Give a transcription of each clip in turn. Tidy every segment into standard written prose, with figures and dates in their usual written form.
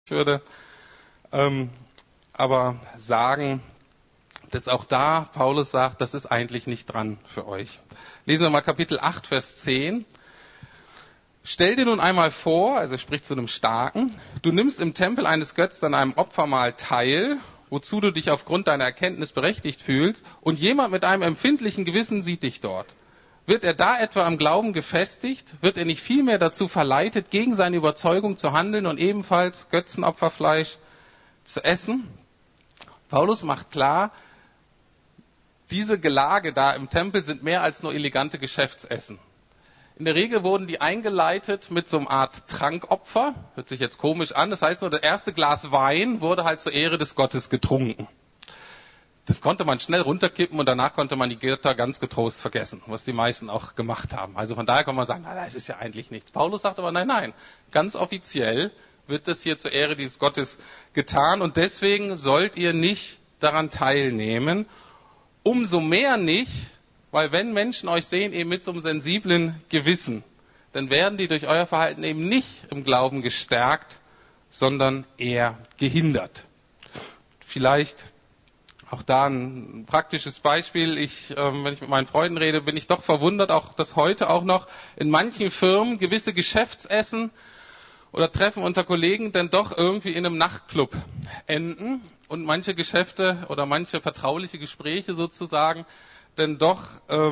Ich würde aber sagen, dass auch da Paulus sagt, das ist eigentlich nicht dran für euch. Lesen wir mal Kapitel 8, Vers 10. Stell dir nun einmal vor, also er spricht zu einem Starken, du nimmst im Tempel eines Götzen an einem Opfermahl teil, wozu du dich aufgrund deiner Erkenntnis berechtigt fühlst, und jemand mit einem empfindlichen Gewissen sieht dich dort. Wird er da etwa am Glauben gefestigt? Wird er nicht vielmehr dazu verleitet, gegen seine Überzeugung zu handeln und ebenfalls Götzenopferfleisch zu essen? Paulus macht klar, diese Gelage da im Tempel sind mehr als nur elegante Geschäftsessen. In der Regel wurden die eingeleitet mit so einer Art Trankopfer. Hört sich jetzt komisch an. Das heißt nur, das erste Glas Wein wurde halt zur Ehre des Gottes getrunken. Das konnte man schnell runterkippen und danach konnte man die Götter ganz getrost vergessen, was die meisten auch gemacht haben. Also von daher kann man sagen, das ist ja eigentlich nichts. Paulus sagt aber nein, ganz offiziell wird das hier zur Ehre dieses Gottes getan und deswegen sollt ihr nicht daran teilnehmen. Umso mehr nicht, weil wenn Menschen euch sehen eben mit so einem sensiblen Gewissen, dann werden die durch euer Verhalten eben nicht im Glauben gestärkt, sondern eher gehindert. Vielleicht auch da ein praktisches Beispiel. Wenn ich mit meinen Freunden rede, bin ich doch verwundert, auch dass heute auch noch in manchen Firmen gewisse Geschäftsessen oder Treffen unter Kollegen dann doch irgendwie in einem Nachtclub enden und manche Geschäfte oder manche vertrauliche Gespräche sozusagen dann doch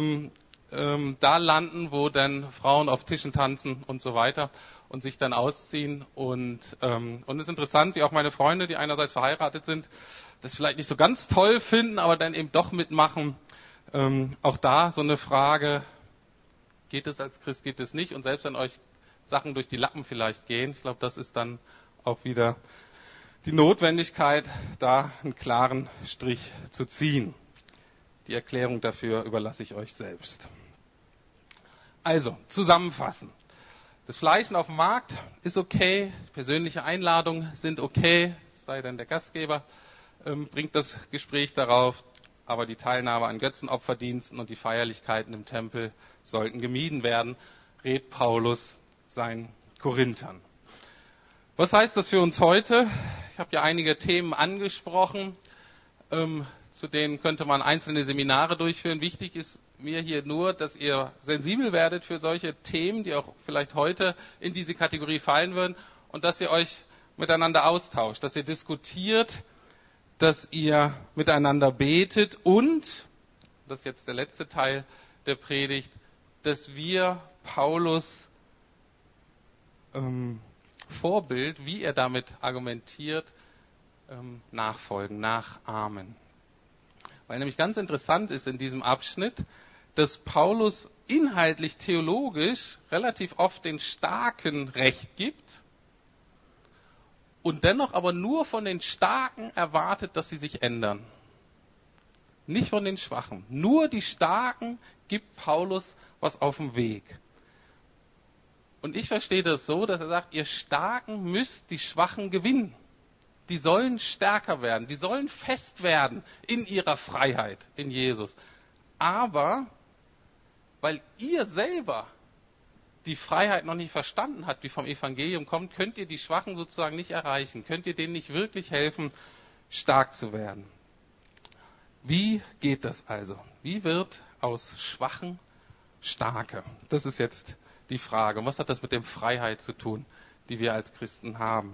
da landen, wo dann Frauen auf Tischen tanzen und so weiter und sich dann ausziehen. Und es ist interessant, wie auch meine Freunde, die einerseits verheiratet sind, das vielleicht nicht so ganz toll finden, aber dann eben doch mitmachen. Auch da so eine Frage, geht es als Christ, geht es nicht? Und selbst wenn euch Sachen durch die Lappen vielleicht gehen, ich glaube, das ist dann auch wieder die Notwendigkeit, da einen klaren Strich zu ziehen. Die Erklärung dafür überlasse ich euch selbst. Also, zusammenfassen. Das Fleischen auf dem Markt ist okay, persönliche Einladungen sind okay, es sei denn der Gastgeber bringt das Gespräch darauf, aber die Teilnahme an Götzenopferdiensten und die Feierlichkeiten im Tempel sollten gemieden werden, rät Paulus seinen Korinthern. Was heißt das für uns heute? Ich habe ja einige Themen angesprochen, zu denen könnte man einzelne Seminare durchführen. Wichtig ist mir hier nur, dass ihr sensibel werdet für solche Themen, die auch vielleicht heute in diese Kategorie fallen würden und dass ihr euch miteinander austauscht, dass ihr diskutiert, dass ihr miteinander betet und, das ist jetzt der letzte Teil der Predigt, dass wir Paulus Vorbild, wie er damit argumentiert, nachfolgen, nachahmen. Weil nämlich ganz interessant ist in diesem Abschnitt, dass Paulus inhaltlich, theologisch relativ oft den Starken Recht gibt und dennoch aber nur von den Starken erwartet, dass sie sich ändern. Nicht von den Schwachen. Nur die Starken gibt Paulus was auf den Weg. Und ich verstehe das so, dass er sagt, ihr Starken müsst die Schwachen gewinnen. Die sollen stärker werden, die sollen fest werden in ihrer Freiheit in Jesus. Aber weil ihr selber die Freiheit noch nicht verstanden habt, die vom Evangelium kommt, könnt ihr die Schwachen sozusagen nicht erreichen. Könnt ihr denen nicht wirklich helfen, stark zu werden. Wie geht das also? Wie wird aus Schwachen Starke? Das ist jetzt die Frage. Und was hat das mit der Freiheit zu tun, die wir als Christen haben?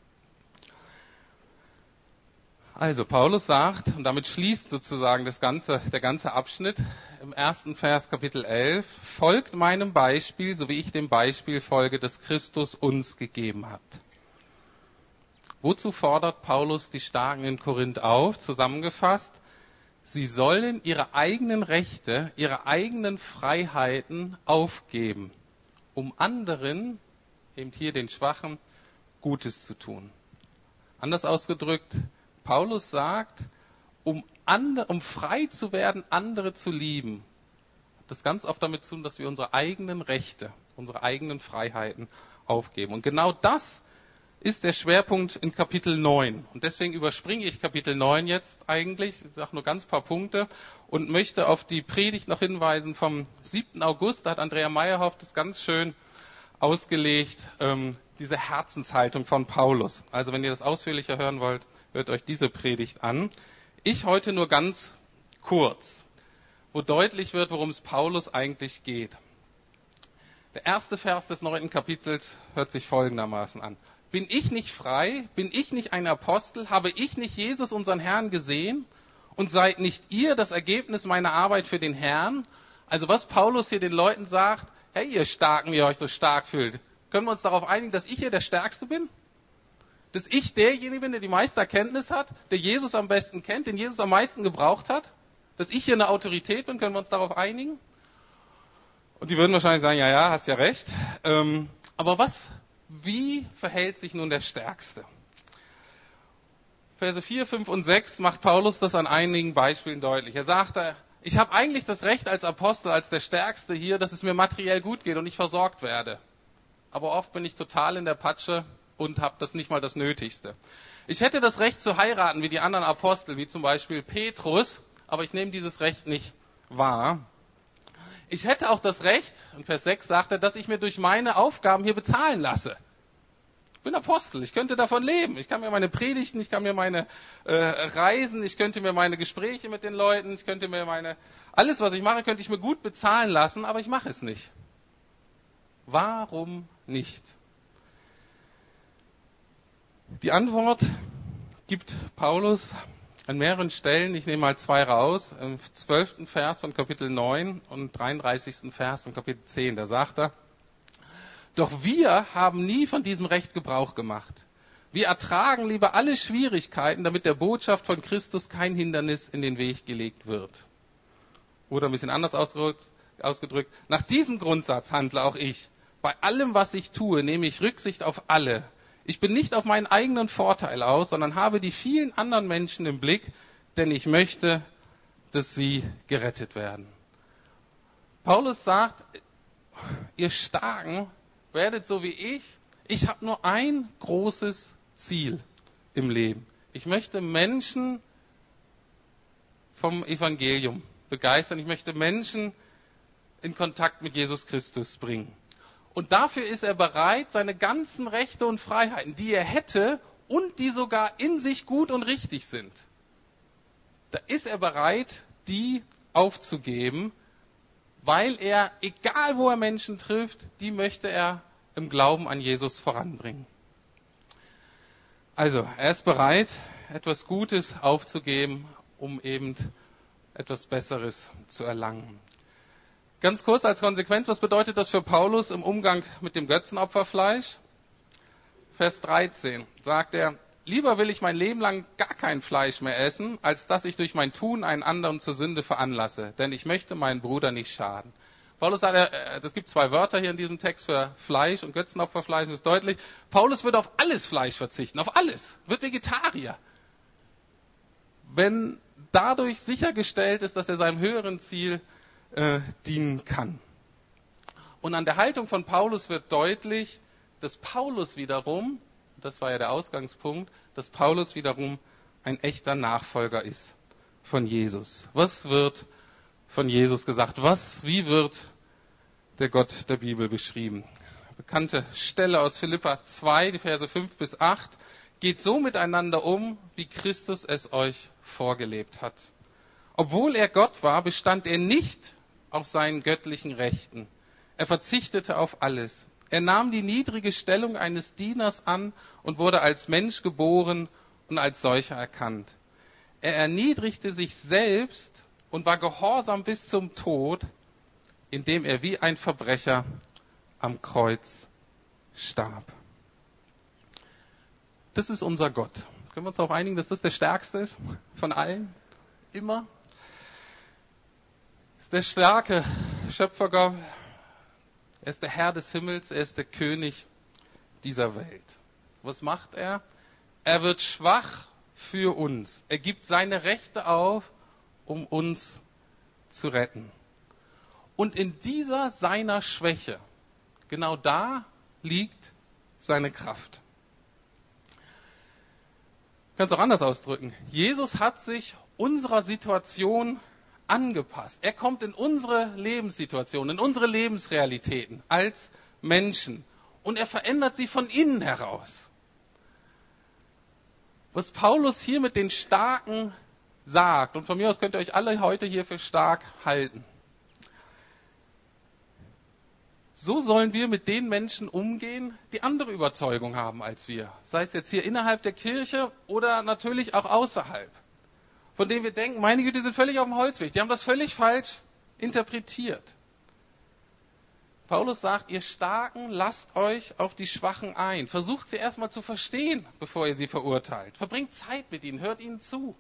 Also Paulus sagt, und damit schließt sozusagen der ganze Abschnitt im ersten Vers Kapitel 11, folgt meinem Beispiel, so wie ich dem Beispiel folge, das Christus uns gegeben hat. Wozu fordert Paulus die Starken in Korinth auf? Zusammengefasst, sie sollen ihre eigenen Rechte, ihre eigenen Freiheiten aufgeben, um anderen, eben hier den Schwachen, Gutes zu tun. Anders ausgedrückt, Paulus sagt, um frei zu werden, andere zu lieben, hat das ganz oft damit zu tun, dass wir unsere eigenen Rechte, unsere eigenen Freiheiten aufgeben. Und genau das ist der Schwerpunkt in Kapitel 9. Und deswegen überspringe ich Kapitel 9 jetzt eigentlich, ich sage nur ganz paar Punkte und möchte auf die Predigt noch hinweisen vom 7. August. Da hat Andrea Meyerhoff das ganz schön ausgelegt, diese Herzenshaltung von Paulus. Also wenn ihr das ausführlicher hören wollt, hört euch diese Predigt an. Ich heute nur ganz kurz, wo deutlich wird, worum es Paulus eigentlich geht. Der erste Vers des 9. Kapitels hört sich folgendermaßen an. Bin ich nicht frei? Bin ich nicht ein Apostel? Habe ich nicht Jesus, unseren Herrn, gesehen? Und seid nicht ihr das Ergebnis meiner Arbeit für den Herrn? Also was Paulus hier den Leuten sagt, hey, ihr Starken, die ihr euch so stark fühlt, können wir uns darauf einigen, dass ich hier der Stärkste bin? Dass ich derjenige bin, der die meiste Erkenntnis hat, der Jesus am besten kennt, den Jesus am meisten gebraucht hat? Dass ich hier eine Autorität bin, können wir uns darauf einigen? Und die würden wahrscheinlich sagen, ja, hast ja recht. Aber wie verhält sich nun der Stärkste? Verse 4, 5 und 6 macht Paulus das an einigen Beispielen deutlich. Er sagt, ich habe eigentlich das Recht als Apostel, als der Stärkste hier, dass es mir materiell gut geht und ich versorgt werde. Aber oft bin ich total in der Patsche und habe das nicht mal das Nötigste. Ich hätte das Recht zu heiraten wie die anderen Apostel, wie zum Beispiel Petrus, aber ich nehme dieses Recht nicht wahr. Ich hätte auch das Recht, in Vers 6 sagt er, dass ich mir durch meine Aufgaben hier bezahlen lasse. Ich bin Apostel, ich könnte davon leben. Ich kann mir meine Predigten, ich kann mir meine Reisen, ich könnte mir meine Gespräche mit den Leuten, ich könnte mir alles, was ich mache, könnte ich mir gut bezahlen lassen, aber ich mache es nicht. Warum nicht? Die Antwort gibt Paulus an mehreren Stellen. Ich nehme mal 2 raus. Im 12. Vers von Kapitel 9 und 33. Vers von Kapitel 10. Da sagt er, doch wir haben nie von diesem Recht Gebrauch gemacht. Wir ertragen lieber alle Schwierigkeiten, damit der Botschaft von Christus kein Hindernis in den Weg gelegt wird. Oder ein bisschen anders ausgedrückt, nach diesem Grundsatz handle auch ich. Bei allem, was ich tue, nehme ich Rücksicht auf alle. Ich bin nicht auf meinen eigenen Vorteil aus, sondern habe die vielen anderen Menschen im Blick, denn ich möchte, dass sie gerettet werden. Paulus sagt, ihr Starken werdet so wie ich. Ich habe nur ein großes Ziel im Leben. Ich möchte Menschen vom Evangelium begeistern. Ich möchte Menschen in Kontakt mit Jesus Christus bringen. Und dafür ist er bereit, seine ganzen Rechte und Freiheiten, die er hätte und die sogar in sich gut und richtig sind, da ist er bereit, die aufzugeben, weil er, egal wo er Menschen trifft, die möchte er im Glauben an Jesus voranbringen. Also, er ist bereit, etwas Gutes aufzugeben, um eben etwas Besseres zu erlangen. Ganz kurz als Konsequenz, was bedeutet das für Paulus im Umgang mit dem Götzenopferfleisch? Vers 13 sagt er, lieber will ich mein Leben lang gar kein Fleisch mehr essen, als dass ich durch mein Tun einen anderen zur Sünde veranlasse, denn ich möchte meinen Bruder nicht schaden. Paulus sagt, es gibt 2 Wörter hier in diesem Text für Fleisch und Götzenopferfleisch, das ist deutlich. Paulus wird auf alles Fleisch verzichten, auf alles, wird Vegetarier. Wenn dadurch sichergestellt ist, dass er seinem höheren Ziel dienen kann. Und an der Haltung von Paulus wird deutlich, dass Paulus wiederum, das war ja der Ausgangspunkt, dass Paulus wiederum ein echter Nachfolger ist von Jesus. Was wird von Jesus gesagt? Wie wird der Gott der Bibel beschrieben? Bekannte Stelle aus Philipper 2, die Verse 5 bis 8. Geht so miteinander um, wie Christus es euch vorgelebt hat. Obwohl er Gott war, bestand er nicht auf seinen göttlichen Rechten. Er verzichtete auf alles. Er nahm die niedrige Stellung eines Dieners an und wurde als Mensch geboren und als solcher erkannt. Er erniedrigte sich selbst und war gehorsam bis zum Tod, indem er wie ein Verbrecher am Kreuz starb. Das ist unser Gott. Können wir uns darauf einigen, dass das der Stärkste ist von allen? Immer? Er ist der starke Schöpfergott. Er ist der Herr des Himmels. Er ist der König dieser Welt. Was macht er? Er wird schwach für uns. Er gibt seine Rechte auf, um uns zu retten. Und in dieser seiner Schwäche, genau da liegt seine Kraft. Ich kann es auch anders ausdrücken. Jesus hat sich unserer Situation angepasst. Er kommt in unsere Lebenssituation, in unsere Lebensrealitäten als Menschen. und er verändert sie von innen heraus. Was Paulus hier mit den Starken sagt, und von mir aus könnt ihr euch alle heute hier für stark halten. So sollen wir mit den Menschen umgehen, die andere Überzeugung haben als wir. Sei es jetzt hier innerhalb der Kirche oder natürlich auch außerhalb. Von denen wir denken, meine Güte, die sind völlig auf dem Holzweg. Die haben das völlig falsch interpretiert. Paulus sagt, ihr Starken, lasst euch auf die Schwachen ein. Versucht sie erstmal zu verstehen, bevor ihr sie verurteilt. Verbringt Zeit mit ihnen, hört ihnen zu.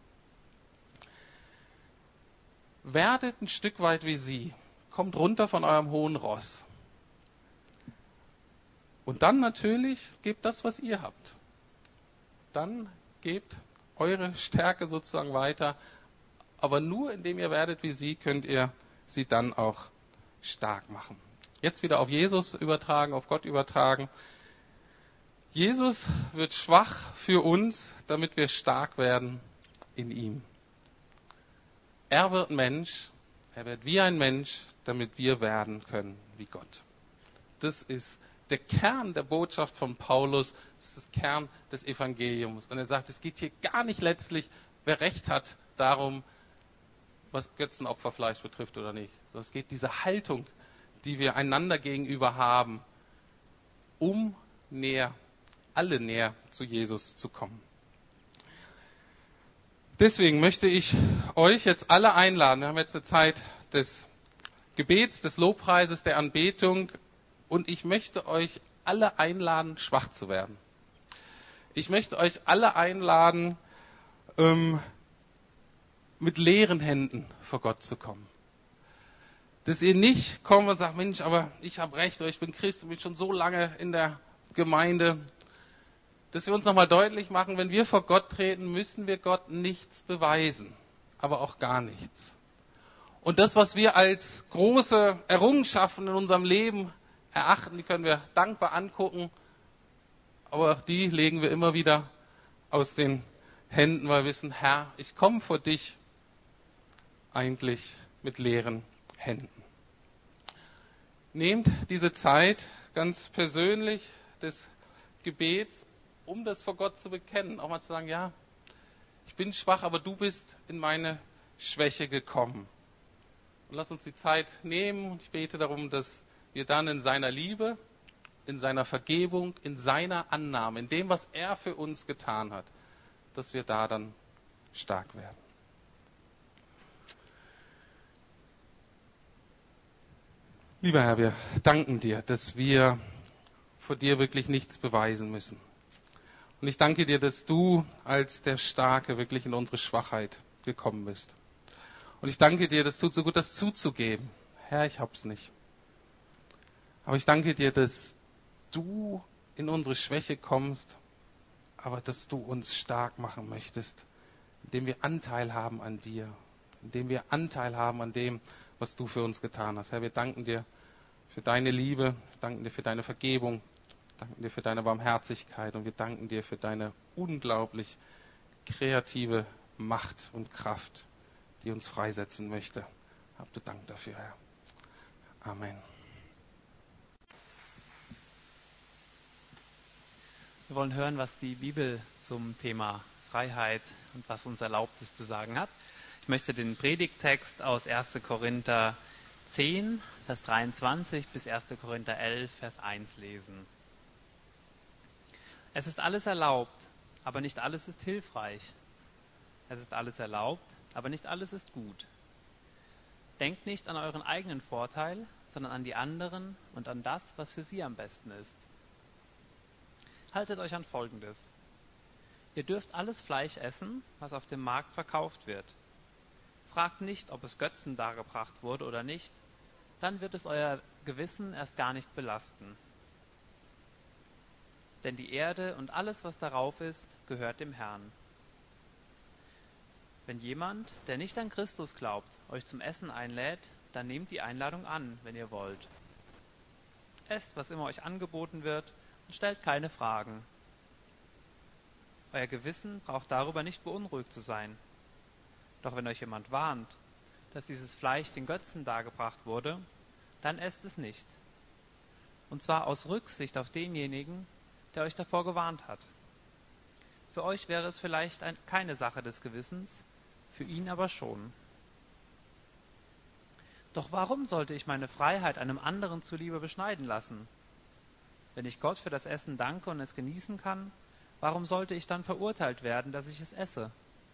Werdet ein Stück weit wie sie. Kommt runter von eurem hohen Ross. Und dann natürlich gebt das, was ihr habt. Dann gebt eure Stärke sozusagen weiter. Aber nur indem ihr werdet wie sie, könnt ihr sie dann auch stark machen. Jetzt wieder auf Jesus übertragen, auf Gott übertragen. Jesus wird schwach für uns, damit wir stark werden in ihm. Er wird Mensch, er wird wie ein Mensch, damit wir werden können wie Gott. Das ist der Kern der Botschaft von Paulus, das ist der Kern des Evangeliums. Und er sagt, es geht hier gar nicht letztlich, wer Recht hat, darum, was Götzenopferfleisch betrifft oder nicht. Es geht diese Haltung, die wir einander gegenüber haben, um alle näher zu Jesus zu kommen. Deswegen möchte ich euch jetzt alle einladen. Wir haben jetzt eine Zeit des Gebets, des Lobpreises, der Anbetung. Und ich möchte euch alle einladen, schwach zu werden. Ich möchte euch alle einladen, mit leeren Händen vor Gott zu kommen. Dass ihr nicht kommt und sagt, Mensch, aber ich habe recht, oder ich bin Christ und bin schon so lange in der Gemeinde. Dass wir uns nochmal deutlich machen, wenn wir vor Gott treten, müssen wir Gott nichts beweisen, aber auch gar nichts. Und das, was wir als große Errungenschaften in unserem Leben erachten, die können wir dankbar angucken, aber die legen wir immer wieder aus den Händen, weil wir wissen, Herr, ich komme vor dich eigentlich mit leeren Händen. Nehmt diese Zeit ganz persönlich des Gebets, um das vor Gott zu bekennen, auch mal zu sagen, ja, ich bin schwach, aber du bist in meine Schwäche gekommen. Und lass uns die Zeit nehmen und ich bete darum, dass wir dann in seiner Liebe, in seiner Vergebung, in seiner Annahme, in dem, was er für uns getan hat, dass wir da dann stark werden. Lieber Herr, wir danken dir, dass wir vor dir wirklich nichts beweisen müssen. Und ich danke dir, dass du als der Starke wirklich in unsere Schwachheit gekommen bist. Und ich danke dir, das tut so gut, das zuzugeben. Herr, ich hab's nicht. Aber ich danke dir, dass du in unsere Schwäche kommst, aber dass du uns stark machen möchtest, indem wir Anteil haben an dir, indem wir Anteil haben an dem, was du für uns getan hast. Herr, wir danken dir für deine Liebe, wir danken dir für deine Vergebung, wir danken dir für deine Barmherzigkeit und wir danken dir für deine unglaublich kreative Macht und Kraft, die uns freisetzen möchte. Hab du Dank dafür, Herr. Amen. Wir wollen hören, was die Bibel zum Thema Freiheit und was uns erlaubt ist zu sagen hat. Ich möchte den Predigttext aus 1. Korinther 10, Vers 23 bis 1. Korinther 11, Vers 1 lesen. Es ist alles erlaubt, aber nicht alles ist hilfreich. Es ist alles erlaubt, aber nicht alles ist gut. Denkt nicht an euren eigenen Vorteil, sondern an die anderen und an das, was für sie am besten ist. Haltet euch an Folgendes. Ihr dürft alles Fleisch essen, was auf dem Markt verkauft wird. Fragt nicht, ob es Götzen dargebracht wurde oder nicht, dann wird es euer Gewissen erst gar nicht belasten. Denn die Erde und alles, was darauf ist, gehört dem Herrn. Wenn jemand, der nicht an Christus glaubt, euch zum Essen einlädt, dann nehmt die Einladung an, wenn ihr wollt. Esst, was immer euch angeboten wird, und stellt keine Fragen. Euer Gewissen braucht darüber nicht beunruhigt zu sein. Doch wenn euch jemand warnt, dass dieses Fleisch den Götzen dargebracht wurde, dann esst es nicht. und zwar aus Rücksicht auf denjenigen, der euch davor gewarnt hat. Für euch wäre es vielleicht keine Sache des Gewissens, für ihn aber schon. Doch warum sollte ich meine Freiheit einem anderen zuliebe beschneiden lassen? Wenn ich Gott für das Essen danke und es genießen kann, warum sollte ich dann verurteilt werden, dass ich es esse?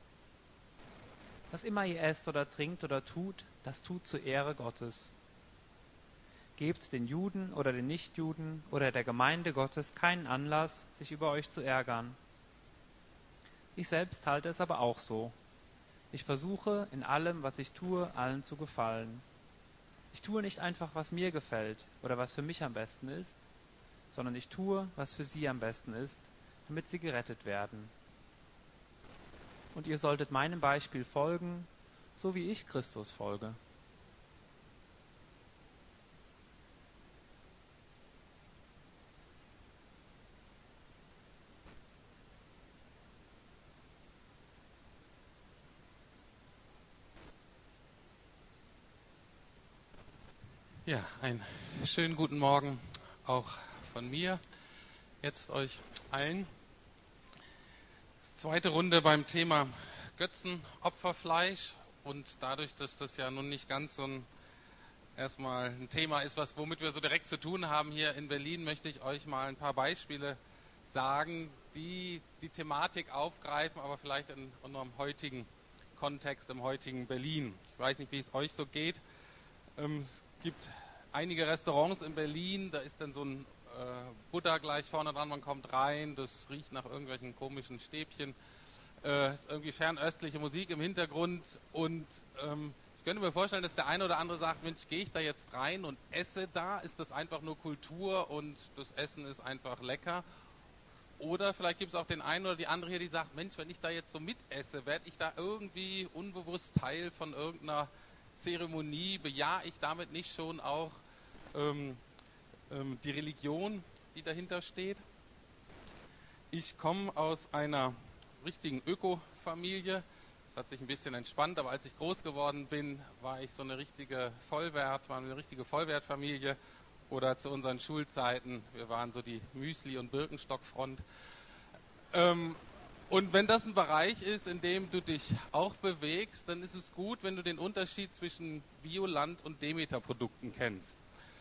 Was immer ihr esst oder trinkt oder tut, das tut zur Ehre Gottes. Gebt den Juden oder den Nichtjuden oder der Gemeinde Gottes keinen Anlass, sich über euch zu ärgern. Ich selbst halte es aber auch so. Ich versuche, in allem, was ich tue, allen zu gefallen. Ich tue nicht einfach, was mir gefällt oder was für mich am besten ist, sondern ich tue, was für sie am besten ist, damit sie gerettet werden. Und ihr solltet meinem Beispiel folgen, so wie ich Christus folge. Ja, einen schönen guten Morgen auch von mir, jetzt euch allen. Das zweite Runde beim Thema Götzenopferfleisch, und dadurch, dass das ja nun nicht ganz so erstmal ein Thema ist, womit wir so direkt zu tun haben hier in Berlin, möchte ich euch mal ein paar Beispiele sagen, die die Thematik aufgreifen, aber vielleicht in unserem heutigen Kontext, im heutigen Berlin. Ich weiß nicht, wie es euch so geht. Es gibt einige Restaurants in Berlin, da ist dann so ein Buddha gleich vorne dran, man kommt rein, das riecht nach irgendwelchen komischen Stäbchen, ist irgendwie fernöstliche Musik im Hintergrund, und ich könnte mir vorstellen, dass der eine oder andere sagt, Mensch, gehe ich da jetzt rein und esse da, ist das einfach nur Kultur und das Essen ist einfach lecker? Oder vielleicht gibt es auch den einen oder die andere hier, die sagt, Mensch, wenn ich da jetzt so mitesse, werde ich da irgendwie unbewusst Teil von irgendeiner Zeremonie, bejahe ich damit nicht schon auch die Religion, die dahinter steht? Ich komme aus einer richtigen Öko-Familie. Das hat sich ein bisschen entspannt, aber als ich groß geworden bin, war ich so eine richtige Vollwertfamilie. Oder zu unseren Schulzeiten, wir waren so die Müsli- und Birkenstock-Front. Und wenn das ein Bereich ist, in dem du dich auch bewegst, dann ist es gut, wenn du den Unterschied zwischen Bioland- und Demeter-Produkten kennst.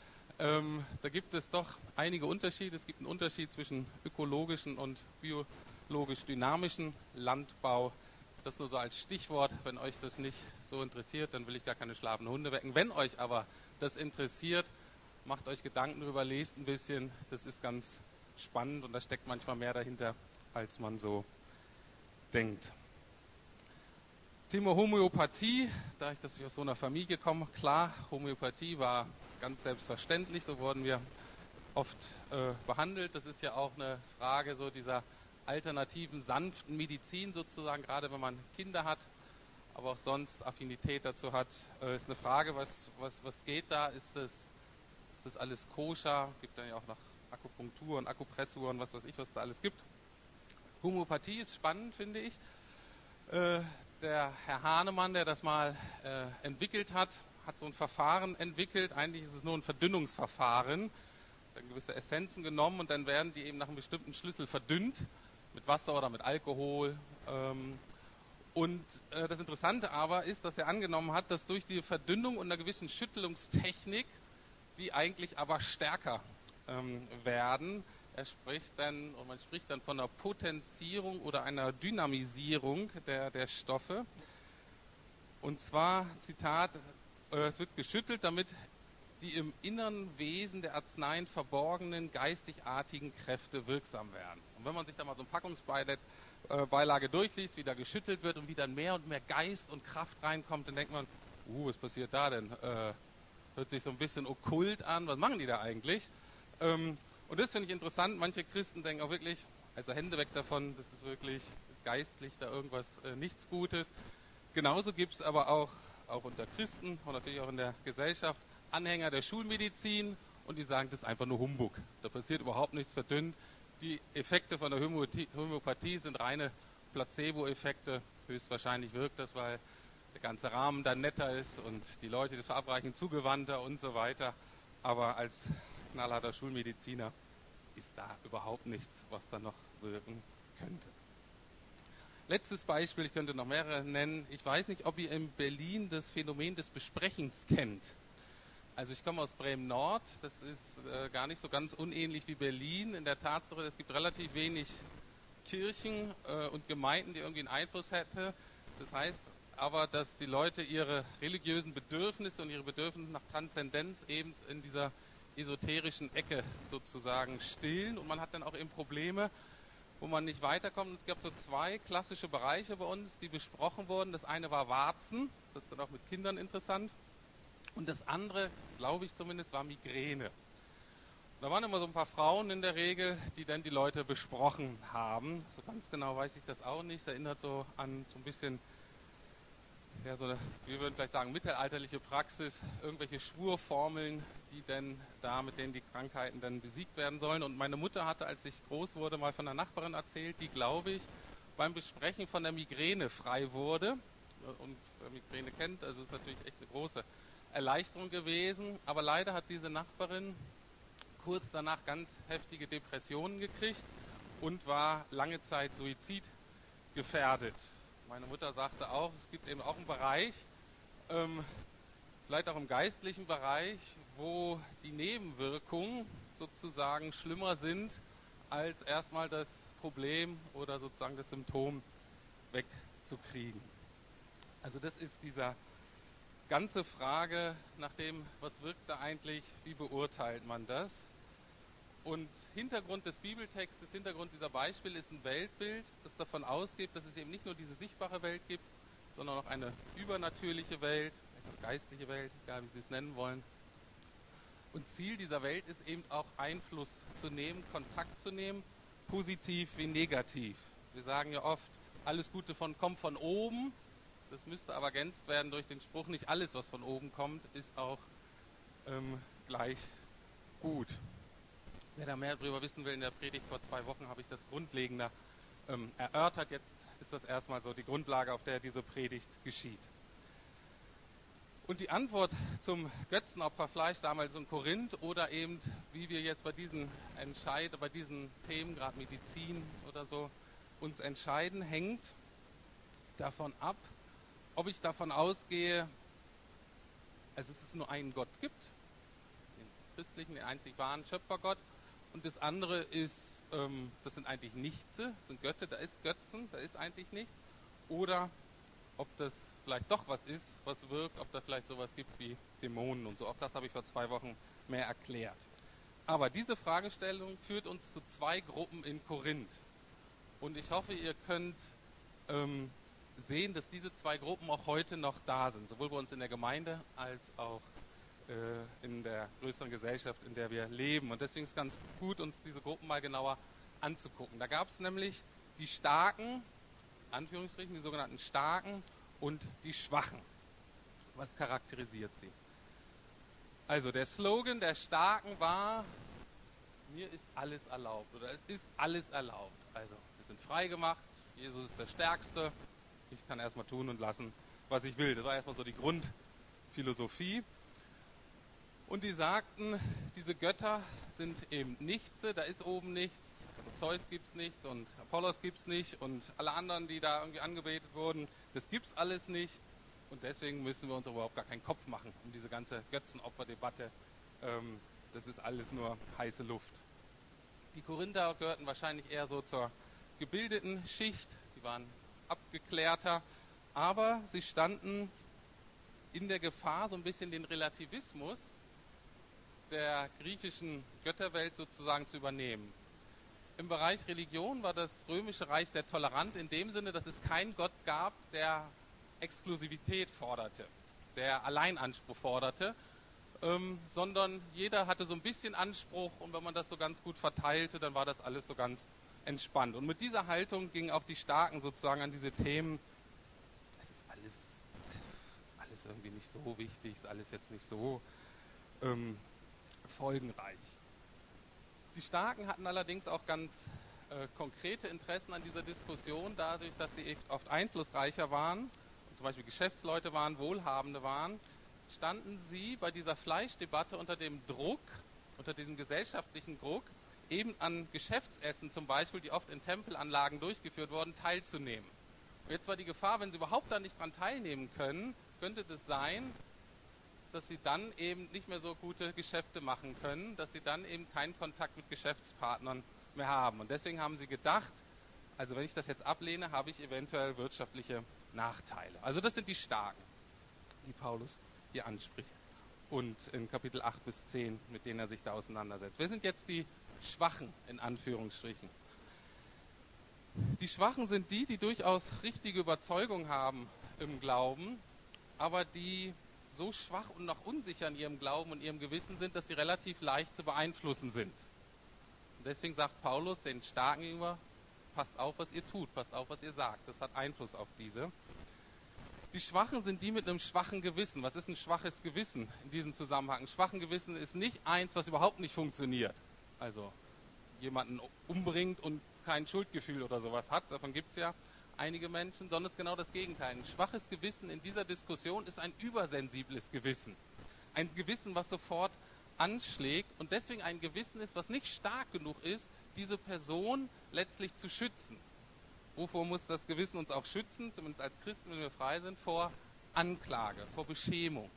Da gibt es doch einige Unterschiede. Es gibt einen Unterschied zwischen ökologischen und biologisch dynamischen Landbau. Das nur so als Stichwort. Wenn euch das nicht so interessiert, dann will ich gar keine schlafenden Hunde wecken. Wenn euch aber das interessiert, macht euch Gedanken darüber, lest ein bisschen. Das ist ganz spannend und da steckt manchmal mehr dahinter, als man so denkt. Thema Homöopathie, da ich aus so einer Familie komme, klar, Homöopathie war ganz selbstverständlich, so wurden wir oft behandelt. Das ist ja auch eine Frage so dieser alternativen, sanften Medizin sozusagen, gerade wenn man Kinder hat, aber auch sonst Affinität dazu hat. Ist eine Frage, was geht da? Ist das alles koscher? Gibt dann ja auch noch Akupunktur und Akupressur und was weiß ich, was da alles gibt. Homöopathie ist spannend, finde ich. Der Herr Hahnemann, der das mal entwickelt hat so ein Verfahren entwickelt. Eigentlich ist es nur ein Verdünnungsverfahren. Dann gewisse Essenzen genommen und dann werden die eben nach einem bestimmten Schlüssel verdünnt, mit Wasser oder mit Alkohol. Und das Interessante aber ist, dass er angenommen hat, dass durch die Verdünnung und einer gewissen Schüttelungstechnik die eigentlich aber stärker werden. Man spricht dann von einer Potenzierung oder einer Dynamisierung der Stoffe. Und zwar, Zitat, es wird geschüttelt, damit die im inneren Wesen der Arzneien verborgenen geistigartigen Kräfte wirksam werden. Und wenn man sich da mal so eine Packungsbeilage durchliest, wie da geschüttelt wird und wie dann mehr und mehr Geist und Kraft reinkommt, dann denkt man, was passiert da denn? Hört sich so ein bisschen okkult an, was machen die da eigentlich? Und das finde ich interessant, manche Christen denken auch wirklich, also Hände weg davon, das ist wirklich geistlich da irgendwas nichts Gutes. Genauso gibt es aber auch unter Christen und natürlich auch in der Gesellschaft Anhänger der Schulmedizin und die sagen, das ist einfach nur Humbug. Da passiert überhaupt nichts, verdünnt. Die Effekte von der Homöopathie sind reine Placebo-Effekte. Höchstwahrscheinlich wirkt das, weil der ganze Rahmen dann netter ist und die Leute, die das verabreichen, zugewandter und so weiter. Aber als knallharter Schulmediziner ist da überhaupt nichts, was da noch wirken könnte. Letztes Beispiel, ich könnte noch mehrere nennen. Ich weiß nicht, ob ihr in Berlin das Phänomen des Besprechens kennt. Also ich komme aus Bremen-Nord, das ist gar nicht so ganz unähnlich wie Berlin. In der Tatsache, es gibt relativ wenig Kirchen und Gemeinden, die irgendwie einen Einfluss hätten. Das heißt aber, dass die Leute ihre religiösen Bedürfnisse und ihre Bedürfnisse nach Transzendenz eben in dieser esoterischen Ecke sozusagen stillen. Und man hat dann auch eben Probleme, wo man nicht weiterkommt. Und es gab so zwei klassische Bereiche bei uns, die besprochen wurden. Das eine war Warzen, das ist dann auch mit Kindern interessant. Und das andere, glaube ich zumindest, war Migräne. Da waren immer so ein paar Frauen in der Regel, die dann die Leute besprochen haben. So ganz genau weiß ich das auch nicht. Es erinnert so an so ein bisschen, ja, so eine, wir würden vielleicht sagen, mittelalterliche Praxis, irgendwelche Schwurformeln, die dann da, mit denen die Krankheiten dann besiegt werden sollen. Und meine Mutter hatte, als ich groß wurde, mal von einer Nachbarin erzählt, die, glaube ich, beim Besprechen von der Migräne frei wurde. Und wer Migräne kennt, also ist natürlich echt eine große Erleichterung gewesen. Aber leider hat diese Nachbarin kurz danach ganz heftige Depressionen gekriegt und war lange Zeit suizidgefährdet. Meine Mutter sagte auch, es gibt eben auch einen Bereich, vielleicht auch im geistlichen Bereich, wo die Nebenwirkungen sozusagen schlimmer sind, als erstmal das Problem oder sozusagen das Symptom wegzukriegen. Also das ist dieser ganze Frage nach dem, was wirkt da eigentlich, wie beurteilt man das? Und Hintergrund des Bibeltextes, Hintergrund dieser Beispiele ist ein Weltbild, das davon ausgeht, dass es eben nicht nur diese sichtbare Welt gibt, sondern auch eine übernatürliche Welt, eine geistliche Welt, egal wie Sie es nennen wollen. Und Ziel dieser Welt ist eben auch Einfluss zu nehmen, Kontakt zu nehmen, positiv wie negativ. Wir sagen ja oft, alles Gute kommt von oben. Das müsste aber ergänzt werden durch den Spruch, nicht alles, was von oben kommt, ist auch gleich gut. Wer da mehr darüber wissen will, in der Predigt vor 2 Wochen habe ich das grundlegender erörtert. Jetzt ist das erstmal so die Grundlage, auf der diese Predigt geschieht. Und die Antwort zum Götzenopferfleisch damals in Korinth oder eben, wie wir jetzt bei diesen Themen, gerade Medizin oder so, uns entscheiden, hängt davon ab, ob ich davon ausgehe, dass es nur einen Gott gibt, den christlichen, den einzig wahren Schöpfergott, und das andere ist, das sind eigentlich nichts, das sind Götter, da ist Götzen, da ist eigentlich nichts, oder ob das vielleicht doch was ist, was wirkt, ob da vielleicht sowas gibt wie Dämonen und so. Auch das habe ich vor 2 Wochen mehr erklärt. Aber diese Fragestellung führt uns zu 2 Gruppen in Korinth. Und ich hoffe, ihr könnt sehen, dass diese 2 Gruppen auch heute noch da sind, sowohl bei uns in der Gemeinde als auch in der größeren Gesellschaft, in der wir leben. Und deswegen ist es ganz gut, uns diese Gruppen mal genauer anzugucken. Da gab es nämlich die Starken, Anführungsstrichen, die sogenannten Starken und die Schwachen. Was charakterisiert sie? Also der Slogan der Starken war, mir ist alles erlaubt oder es ist alles erlaubt. Also wir sind frei gemacht, Jesus ist der Stärkste, ich kann erstmal tun und lassen, was ich will. Das war erstmal so die Grundphilosophie. Und die sagten, diese Götter sind eben nichts, da ist oben nichts, also Zeus gibt's nichts und Apollos gibt's nicht und alle anderen, die da irgendwie angebetet wurden, das gibt's alles nicht und deswegen müssen wir uns überhaupt gar keinen Kopf machen um diese ganze Götzenopferdebatte. Das ist alles nur heiße Luft. Die Korinther gehörten wahrscheinlich eher so zur gebildeten Schicht, die waren abgeklärter, aber sie standen in der Gefahr, so ein bisschen den Relativismus der griechischen Götterwelt sozusagen zu übernehmen. Im Bereich Religion war das Römische Reich sehr tolerant in dem Sinne, dass es keinen Gott gab, der Exklusivität forderte, der Alleinanspruch forderte, sondern jeder hatte so ein bisschen Anspruch und wenn man das so ganz gut verteilte, dann war das alles so ganz entspannt. Und mit dieser Haltung gingen auch die Starken sozusagen an diese Themen, es ist alles irgendwie nicht so wichtig, ist alles jetzt nicht so folgenreich. Die Starken hatten allerdings auch ganz konkrete Interessen an dieser Diskussion, dadurch, dass sie oft einflussreicher waren, und zum Beispiel Geschäftsleute waren, Wohlhabende waren, standen sie bei dieser Fleischdebatte unter dem Druck, unter diesem gesellschaftlichen Druck, eben an Geschäftsessen zum Beispiel, die oft in Tempelanlagen durchgeführt wurden, teilzunehmen. Und jetzt war die Gefahr, wenn sie überhaupt da nicht dran teilnehmen können, könnte das sein, dass sie dann eben nicht mehr so gute Geschäfte machen können, dass sie dann eben keinen Kontakt mit Geschäftspartnern mehr haben. Und deswegen haben sie gedacht, also wenn ich das jetzt ablehne, habe ich eventuell wirtschaftliche Nachteile. Also das sind die Starken, die Paulus hier anspricht. Und in Kapitel 8 bis 10, mit denen er sich da auseinandersetzt. Wer sind jetzt die Schwachen, in Anführungsstrichen? Die Schwachen sind die, die durchaus richtige Überzeugung haben im Glauben, aber die so schwach und noch unsicher in ihrem Glauben und ihrem Gewissen sind, dass sie relativ leicht zu beeinflussen sind. Und deswegen sagt Paulus den Starken gegenüber, passt auf, was ihr tut, passt auf, was ihr sagt. Das hat Einfluss auf diese. Die Schwachen sind die mit einem schwachen Gewissen. Was ist ein schwaches Gewissen in diesem Zusammenhang? Ein schwaches Gewissen ist nicht eins, was überhaupt nicht funktioniert. Also jemanden umbringt und kein Schuldgefühl oder sowas hat. Davon gibt es ja einige Menschen, sondern es ist genau das Gegenteil. Ein schwaches Gewissen in dieser Diskussion ist ein übersensibles Gewissen. Ein Gewissen, was sofort anschlägt und deswegen ein Gewissen ist, was nicht stark genug ist, diese Person letztlich zu schützen. Wovor muss das Gewissen uns auch schützen, zumindest als Christen, wenn wir frei sind? Vor Anklage, vor Beschämung.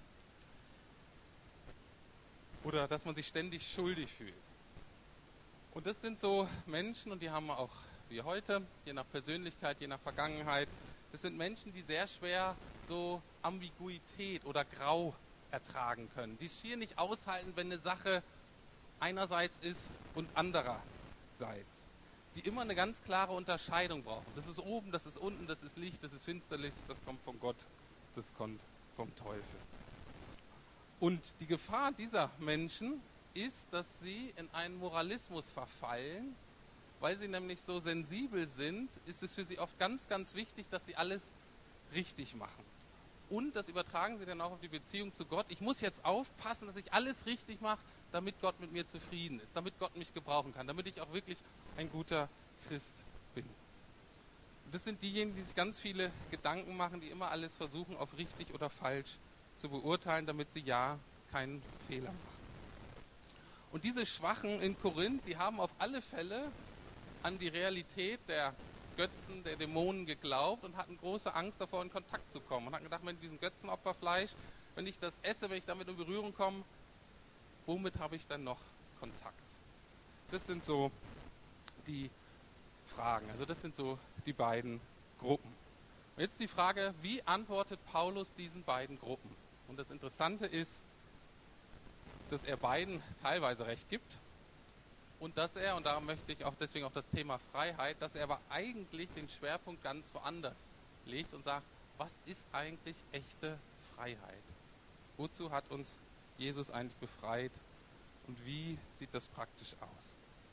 Oder dass man sich ständig schuldig fühlt. Und das sind so Menschen, und die haben wir auch wie heute, je nach Persönlichkeit, je nach Vergangenheit, das sind Menschen, die sehr schwer so Ambiguität oder Grau ertragen können. Die es schier nicht aushalten, wenn eine Sache einerseits ist und andererseits. Die immer eine ganz klare Unterscheidung brauchen. Das ist oben, das ist unten, das ist Licht, das ist Finsternis, das kommt von Gott, das kommt vom Teufel. Und die Gefahr dieser Menschen ist, dass sie in einen Moralismus verfallen. Weil sie nämlich so sensibel sind, ist es für sie oft ganz, ganz wichtig, dass sie alles richtig machen. Und das übertragen sie dann auch auf die Beziehung zu Gott. Ich muss jetzt aufpassen, dass ich alles richtig mache, damit Gott mit mir zufrieden ist, damit Gott mich gebrauchen kann, damit ich auch wirklich ein guter Christ bin. Und das sind diejenigen, die sich ganz viele Gedanken machen, die immer alles versuchen, auf richtig oder falsch zu beurteilen, damit sie ja keinen Fehler machen. Und diese Schwachen in Korinth, die haben auf alle Fälle an die Realität der Götzen, der Dämonen geglaubt und hatten große Angst davor, in Kontakt zu kommen. Und hatten gedacht, wenn diesen Götzenopferfleisch, wenn ich das esse, wenn ich damit in Berührung komme, womit habe ich dann noch Kontakt? Das sind so die Fragen. Also das sind so die beiden Gruppen. Und jetzt die Frage, wie antwortet Paulus diesen beiden Gruppen? Und das Interessante ist, dass er beiden teilweise recht gibt. Und dass er, und darum möchte ich auch deswegen auch das Thema Freiheit, dass er aber eigentlich den Schwerpunkt ganz woanders legt und sagt, was ist eigentlich echte Freiheit? Wozu hat uns Jesus eigentlich befreit und wie sieht das praktisch aus?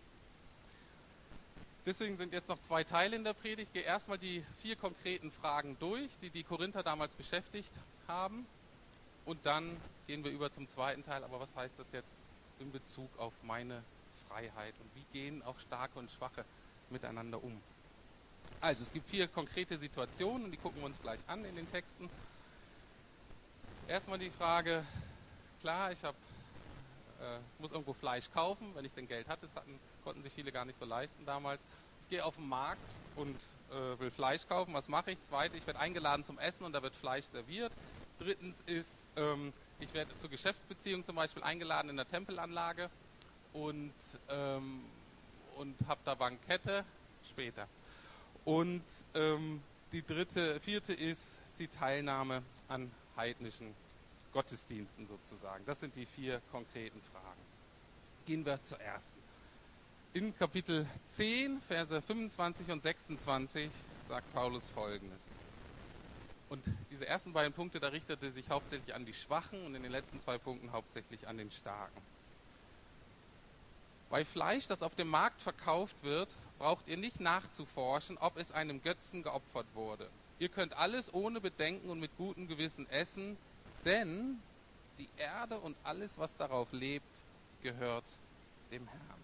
Deswegen sind jetzt noch 2 Teile in der Predigt. Ich gehe erstmal die 4 konkreten Fragen durch, die die Korinther damals beschäftigt haben. Und dann gehen wir über zum zweiten Teil. Aber was heißt das jetzt in Bezug auf meine Freiheit und wie gehen auch Starke und Schwache miteinander um? Also es gibt 4 konkrete Situationen und die gucken wir uns gleich an in den Texten. Erstmal die Frage, klar, ich muss irgendwo Fleisch kaufen, wenn ich denn Geld hatte. Das konnten sich viele gar nicht so leisten damals. Ich gehe auf den Markt und will Fleisch kaufen. Was mache ich? Zweitens, ich werde eingeladen zum Essen und da wird Fleisch serviert. Drittens ist, ich werde zur Geschäftsbeziehung zum Beispiel eingeladen in der Tempelanlage und habe da Bankette später. Und die vierte ist die Teilnahme an heidnischen Gottesdiensten sozusagen. Das sind die 4 konkreten Fragen. Gehen wir zur ersten. In Kapitel 10, Verse 25 und 26 sagt Paulus Folgendes. Und diese ersten beiden Punkte, da richtete sich hauptsächlich an die Schwachen und in den letzten 2 Punkten hauptsächlich an den Starken. Bei Fleisch, das auf dem Markt verkauft wird, braucht ihr nicht nachzuforschen, ob es einem Götzen geopfert wurde. Ihr könnt alles ohne Bedenken und mit gutem Gewissen essen, denn die Erde und alles, was darauf lebt, gehört dem Herrn.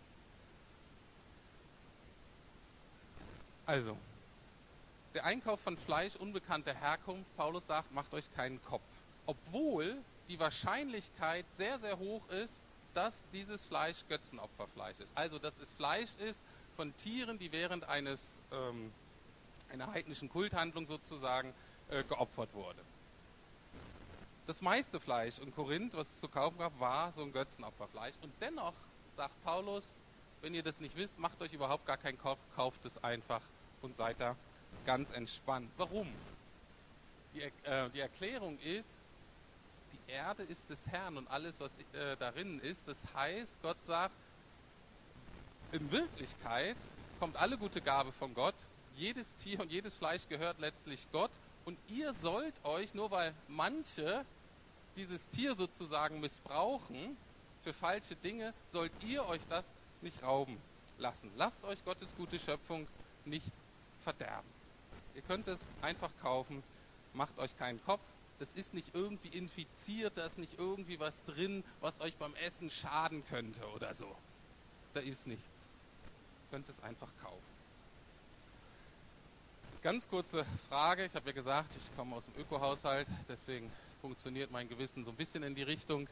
Also, der Einkauf von Fleisch unbekannter Herkunft, Paulus sagt, macht euch keinen Kopf. Obwohl die Wahrscheinlichkeit sehr, sehr hoch ist, dass dieses Fleisch Götzenopferfleisch ist. Also, dass es Fleisch ist von Tieren, die während einer heidnischen Kulthandlung sozusagen geopfert wurde. Das meiste Fleisch in Korinth, was es zu kaufen gab, war so ein Götzenopferfleisch. Und dennoch sagt Paulus, wenn ihr das nicht wisst, macht euch überhaupt gar keinen Kopf, kauft es einfach und seid da ganz entspannt. Warum? Die Erklärung ist, die Erde ist des Herrn und alles, was darin ist. Das heißt, Gott sagt, in Wirklichkeit kommt alle gute Gabe von Gott. Jedes Tier und jedes Fleisch gehört letztlich Gott. Und ihr sollt euch, nur weil manche dieses Tier sozusagen missbrauchen für falsche Dinge, sollt ihr euch das nicht rauben lassen. Lasst euch Gottes gute Schöpfung nicht verderben. Ihr könnt es einfach kaufen, macht euch keinen Kopf. Das ist nicht irgendwie infiziert, da ist nicht irgendwie was drin, was euch beim Essen schaden könnte oder so. Da ist nichts. Ihr könnt es einfach kaufen. Ganz kurze Frage. Ich habe ja gesagt, ich komme aus dem Ökohaushalt, deswegen funktioniert mein Gewissen so ein bisschen in die Richtung.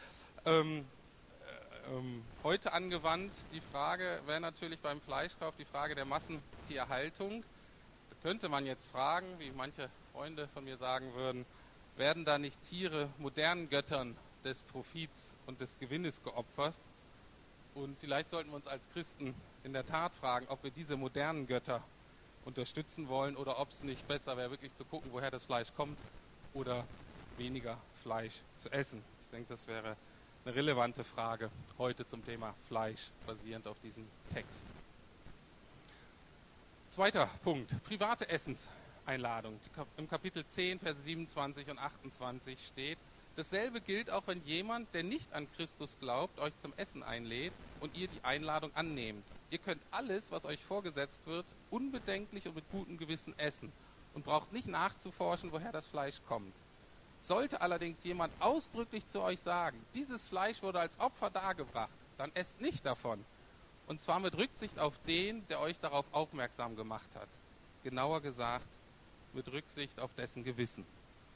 Heute angewandt, die Frage wäre natürlich beim Fleischkauf die Frage der Massentierhaltung. Da könnte man jetzt fragen, wie manche Freunde von mir sagen würden, werden da nicht Tiere modernen Göttern des Profits und des Gewinnes geopfert? Und vielleicht sollten wir uns als Christen in der Tat fragen, ob wir diese modernen Götter unterstützen wollen oder ob es nicht besser wäre, wirklich zu gucken, woher das Fleisch kommt oder weniger Fleisch zu essen. Ich denke, das wäre eine relevante Frage heute zum Thema Fleisch, basierend auf diesem Text. Zweiter Punkt, private Essenseinladung. Im Kapitel 10, Verse 27 und 28 steht, dasselbe gilt auch, wenn jemand, der nicht an Christus glaubt, euch zum Essen einlädt und ihr die Einladung annehmt. Ihr könnt alles, was euch vorgesetzt wird, unbedenklich und mit gutem Gewissen essen und braucht nicht nachzuforschen, woher das Fleisch kommt. Sollte allerdings jemand ausdrücklich zu euch sagen, dieses Fleisch wurde als Opfer dargebracht, dann esst nicht davon. Und zwar mit Rücksicht auf den, der euch darauf aufmerksam gemacht hat. Genauer gesagt, mit Rücksicht auf dessen Gewissen.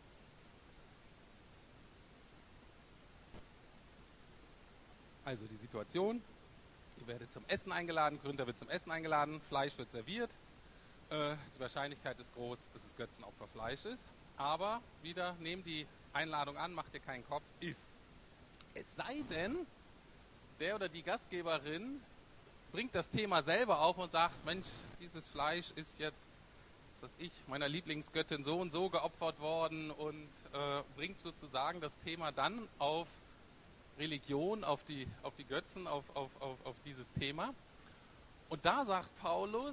Also die Situation, ihr werdet zum Essen eingeladen, Gründer wird zum Essen eingeladen, Fleisch wird serviert. Die Wahrscheinlichkeit ist groß, dass es Götzenopferfleisch ist. Aber wieder, nehmt die Einladung an, macht ihr keinen Kopf, isst. Es sei denn, der oder die Gastgeberin bringt das Thema selber auf und sagt, Mensch, dieses Fleisch ist jetzt, was weiß ich, meiner Lieblingsgöttin so und so geopfert worden und bringt sozusagen das Thema dann auf Religion, auf die Götzen, auf dieses Thema. Und da sagt Paulus,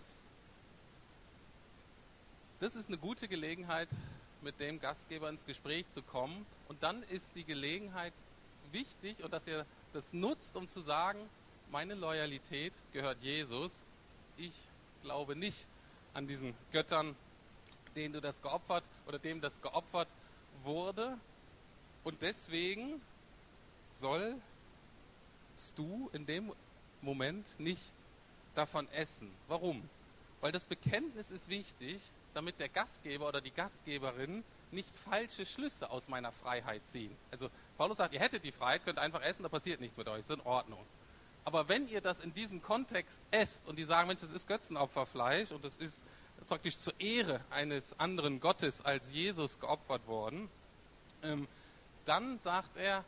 das ist eine gute Gelegenheit, mit dem Gastgeber ins Gespräch zu kommen. Und dann ist die Gelegenheit wichtig und dass ihr das nutzt, um zu sagen, meine Loyalität gehört Jesus. Ich glaube nicht an diesen Göttern, denen du das geopfert oder dem das geopfert wurde. Und deswegen sollst du in dem Moment nicht davon essen. Warum? Weil das Bekenntnis ist wichtig, damit der Gastgeber oder die Gastgeberin nicht falsche Schlüsse aus meiner Freiheit ziehen. Also Paulus sagt, ihr hättet die Freiheit, könnt einfach essen, da passiert nichts mit euch, ist in Ordnung. Aber wenn ihr das in diesem Kontext esst und die sagen, Mensch, das ist Götzenopferfleisch und das ist praktisch zur Ehre eines anderen Gottes als Jesus geopfert worden, dann sagt er,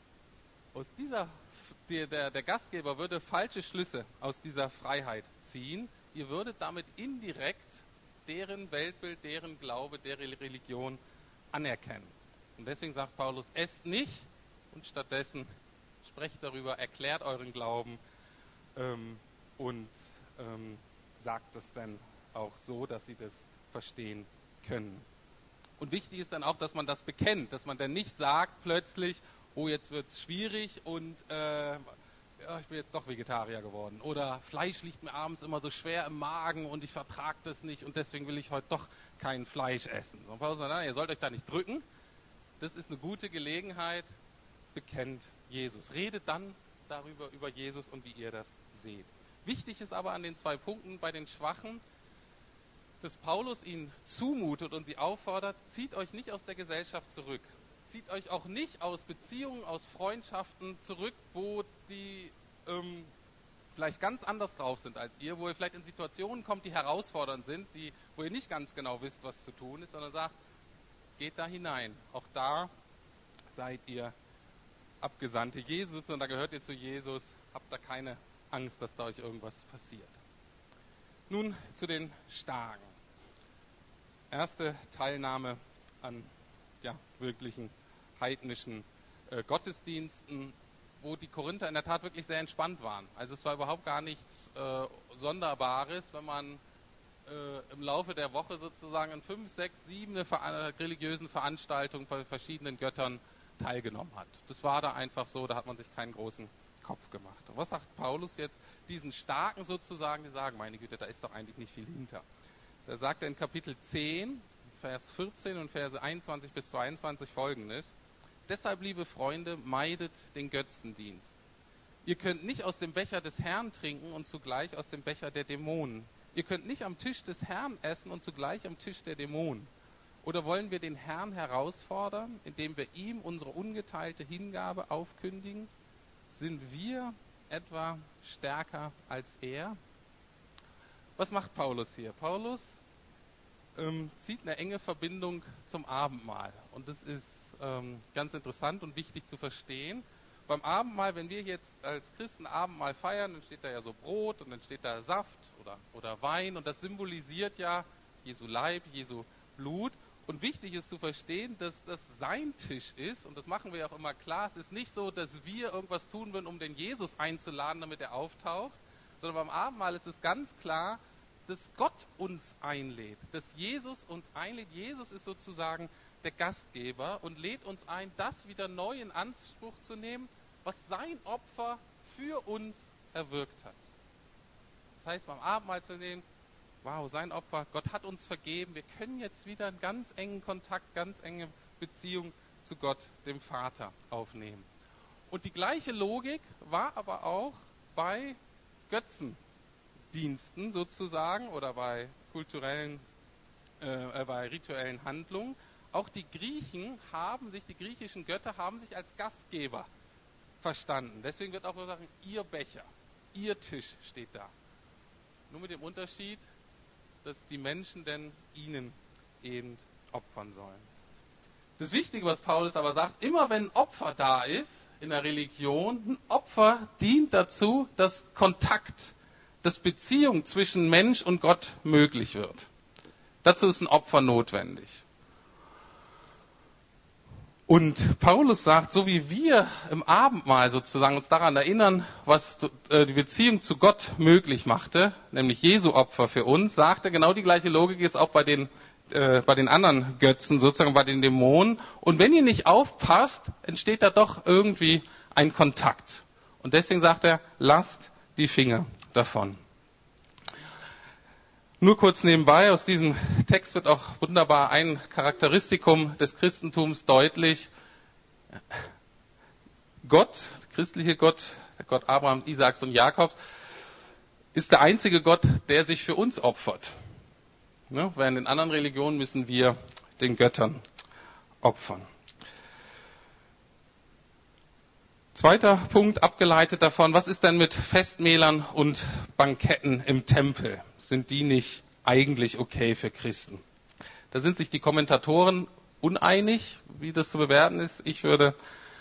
der Gastgeber würde falsche Schlüsse aus dieser Freiheit ziehen. Ihr würdet damit indirekt deren Weltbild, deren Glaube, deren Religion anerkennen. Und deswegen sagt Paulus, esst nicht und stattdessen sprecht darüber, erklärt euren Glauben und sagt es dann auch so, dass sie das verstehen können. Und wichtig ist dann auch, dass man das bekennt, dass man dann nicht sagt plötzlich, oh, jetzt wird es schwierig und ich bin jetzt doch Vegetarier geworden. Oder Fleisch liegt mir abends immer so schwer im Magen und ich vertrage das nicht und deswegen will ich heute doch kein Fleisch essen. Und Paulus sagt, nein, ihr sollt euch da nicht drücken. Das ist eine gute Gelegenheit. Bekennt Jesus. Redet dann darüber, über Jesus und wie ihr das seht. Wichtig ist aber an den 2 Punkten bei den Schwachen, dass Paulus ihnen zumutet und sie auffordert, zieht euch nicht aus der Gesellschaft zurück. Zieht euch auch nicht aus Beziehungen, aus Freundschaften zurück, wo die vielleicht ganz anders drauf sind als ihr, wo ihr vielleicht in Situationen kommt, die herausfordernd sind, wo ihr nicht ganz genau wisst, was zu tun ist, sondern sagt, geht da hinein. Auch da seid ihr Abgesandte Jesus und da gehört ihr zu Jesus. Habt da keine Angst, dass da euch irgendwas passiert. Nun zu den Starken. Erste Teilnahme an wirklichen heidnischen Gottesdiensten, wo die Korinther in der Tat wirklich sehr entspannt waren. Also es war überhaupt gar nichts Sonderbares, wenn man im Laufe der Woche sozusagen an 5, 6, 7 religiösen Veranstaltungen von verschiedenen Göttern teilgenommen hat. Das war da einfach so, da hat man sich keinen großen Kopf gemacht. Und was sagt Paulus jetzt diesen Starken sozusagen, die sagen, meine Güte, da ist doch eigentlich nicht viel hinter. Da sagt er in Kapitel 10, Vers 14 und Verse 21 bis 22 folgendes: Deshalb, liebe Freunde, meidet den Götzendienst. Ihr könnt nicht aus dem Becher des Herrn trinken und zugleich aus dem Becher der Dämonen. Ihr könnt nicht am Tisch des Herrn essen und zugleich am Tisch der Dämonen. Oder wollen wir den Herrn herausfordern, indem wir ihm unsere ungeteilte Hingabe aufkündigen? Sind wir etwa stärker als er? Was macht Paulus hier? Paulus zieht eine enge Verbindung zum Abendmahl. Und das ist ganz interessant und wichtig zu verstehen. Beim Abendmahl, wenn wir jetzt als Christen Abendmahl feiern, dann steht da ja so Brot und dann steht da Saft oder Wein und das symbolisiert ja Jesu Leib, Jesu Blut. Und wichtig ist zu verstehen, dass das sein Tisch ist und das machen wir ja auch immer klar. Es ist nicht so, dass wir irgendwas tun würden, um den Jesus einzuladen, damit er auftaucht, sondern beim Abendmahl ist es ganz klar, dass Gott uns einlädt, dass Jesus uns einlädt. Jesus ist sozusagen der Gastgeber und lädt uns ein, das wieder neu in Anspruch zu nehmen, was sein Opfer für uns erwirkt hat. Das heißt, beim Abendmahl zu sehen, wow, sein Opfer, Gott hat uns vergeben, wir können jetzt wieder einen ganz engen Kontakt, ganz enge Beziehung zu Gott, dem Vater, aufnehmen. Und die gleiche Logik war aber auch bei Götzendiensten sozusagen oder bei bei rituellen Handlungen. Auch die griechischen Götter haben sich als Gastgeber verstanden. Deswegen wird auch gesagt, ihr Becher, ihr Tisch steht da. Nur mit dem Unterschied, dass die Menschen denn ihnen eben opfern sollen. Das Wichtige, was Paulus aber sagt, immer wenn ein Opfer da ist in der Religion, ein Opfer dient dazu, dass Kontakt, dass Beziehung zwischen Mensch und Gott möglich wird. Dazu ist ein Opfer notwendig. Und Paulus sagt, so wie wir im Abendmahl sozusagen uns daran erinnern, was die Beziehung zu Gott möglich machte, nämlich Jesu Opfer für uns, sagt er, genau die gleiche Logik ist auch bei den anderen Götzen, sozusagen bei den Dämonen. Und wenn ihr nicht aufpasst, entsteht da doch irgendwie ein Kontakt. Und deswegen sagt er, lasst die Finger davon. Nur kurz nebenbei, aus diesem Text wird auch wunderbar ein Charakteristikum des Christentums deutlich. Gott, der christliche Gott, der Gott Abrahams, Isaaks und Jakobs, ist der einzige Gott, der sich für uns opfert. Ne? Während in anderen Religionen müssen wir den Göttern opfern. Zweiter Punkt, abgeleitet davon, was ist denn mit Festmählern und Banketten im Tempel? Sind die nicht eigentlich okay für Christen? Da sind sich die Kommentatoren uneinig, wie das zu bewerten ist. Ich würde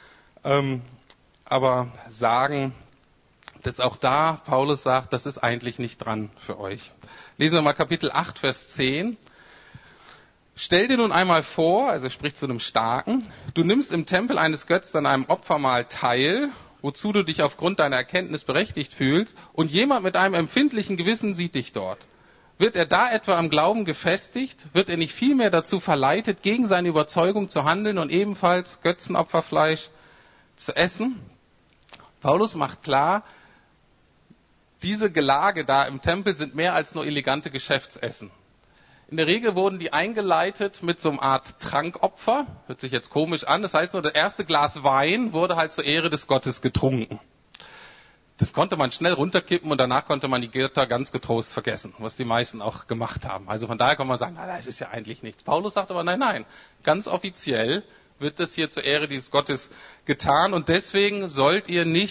aber sagen, dass auch da Paulus sagt, das ist eigentlich nicht dran für euch. Lesen wir mal Kapitel 8, Vers 10. Stell dir nun einmal vor, also er spricht zu einem Starken, du nimmst im Tempel eines Götzen an einem Opfermahl teil, wozu du dich aufgrund deiner Erkenntnis berechtigt fühlst, und jemand mit einem empfindlichen Gewissen sieht dich dort. Wird er da etwa am Glauben gefestigt? Wird er nicht vielmehr dazu verleitet, gegen seine Überzeugung zu handeln und ebenfalls Götzenopferfleisch zu essen? Paulus macht klar, diese Gelage da im Tempel sind mehr als nur elegante Geschäftsessen. In der Regel wurden die eingeleitet mit so einer Art Trankopfer. Hört sich jetzt komisch an. Das heißt nur, das erste Glas Wein wurde halt zur Ehre des Gottes getrunken. Das konnte man schnell runterkippen und danach konnte man die Götter ganz getrost vergessen, was die meisten auch gemacht haben. Also von daher kann man sagen, das ist ja eigentlich nichts. Paulus sagt aber nein, ganz offiziell wird das hier zur Ehre dieses Gottes getan und deswegen sollt ihr nicht